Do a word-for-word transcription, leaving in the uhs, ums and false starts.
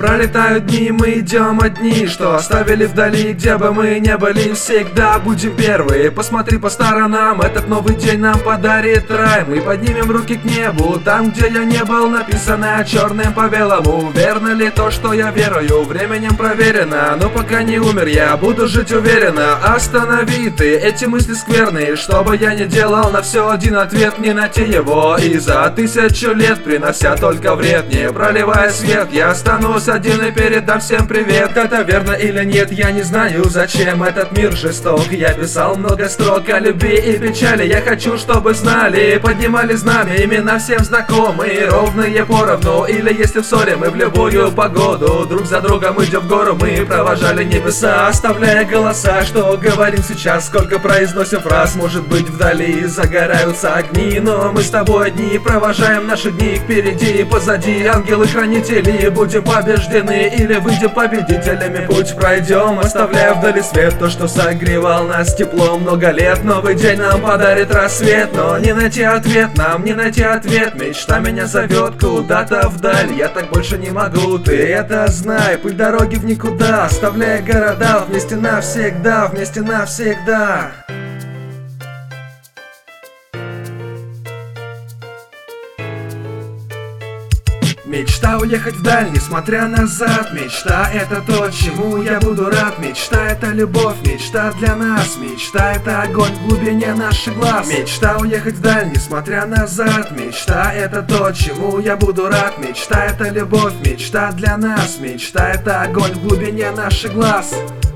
Пролетают дни, мы идем одни, что оставили вдали, где бы мы не были, всегда будем первые. Посмотри по сторонам, этот новый день нам подарит рай. Мы поднимем руки к небу, там, где я не был, написано черным по белому. Верно ли то, что я верую? Временем проверено, но пока не умер, я буду жить уверенно. Останови ты эти мысли скверные, что бы я ни делал, на все один ответ: не найти его. И за тысячу лет, принося только вред, не проливая свет, я останусь один и передам всем привет. Это верно или нет, я не знаю, зачем этот мир жесток. Я писал много строк о любви и печали, я хочу, чтобы знали, поднимали знамя, имена всем знакомые, ровные поровну. Или если в ссоре мы в любую погоду друг за другом идем в гору, мы провожали небеса, оставляя голоса. Что говорим сейчас, сколько произносим фраз, может быть вдали загораются огни, но мы с тобой одни, провожаем наши дни впереди и позади. Ангелы-хранители, будем побеждены или выйдем победителями, путь пройдем, оставляя вдали свет, то, что согревал нас теплом много лет. Новый день нам подарит рассвет, но не найти ответ нам, не найти ответ. Мечта меня зовет куда-то вдаль, я так больше не могу, ты это знай. Путь дороги в никуда, оставляя города, вместе навсегда, вместе навсегда. Мечта уехать вдаль, несмотря назад. Мечта — это то, чему я буду рад. Мечта — это любовь, мечта для нас. Мечта — это огонь в глубине наших глаз. Мечта уехать вдаль, несмотря назад. Мечта — это то, чему я буду рад. Мечта — это любовь, мечта для нас. Мечта — это огонь в глубине наших глаз.